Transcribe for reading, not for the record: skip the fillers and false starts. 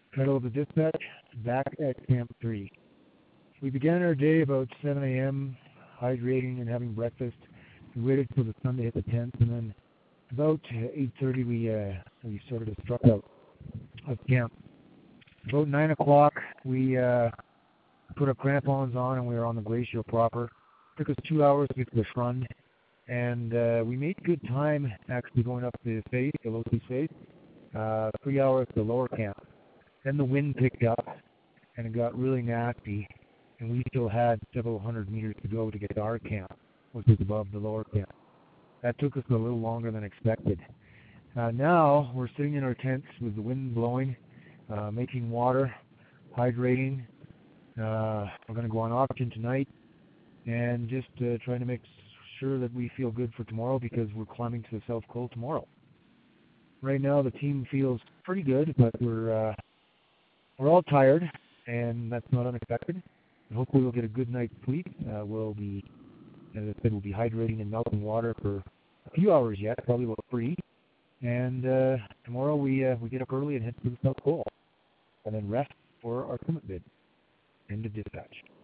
Title of the dispatch, back at Camp 3. We began our day about 7 a.m., hydrating and having breakfast. We waited till the sun to hit the tent, and then about 8:30 we sort of struck out of camp. About 9 o'clock, we put our crampons on, and we were on the glacier proper. It took us 2 hours to get to the front, and we made good time actually going up the face, the low face, 3 hours to the lower camp. Then the wind picked up, and it got really nasty, and we still had several hundred meters to go to get to our camp, which is above the lower camp. That took us a little longer than expected. Now we're sitting in our tents with the wind blowing, making water, hydrating. We're going to go on oxygen tonight, and just trying to make sure that we feel good for tomorrow because we're climbing to the South Col tomorrow. Right now the team feels pretty good, but we're all tired, and that's not unexpected. And hopefully we'll get a good night's sleep. We'll be, as I said, we'll be hydrating in melting water for a few hours yet, probably about 3. And tomorrow we get up early and head to the South Col, and then rest for our summit bid. End of dispatch.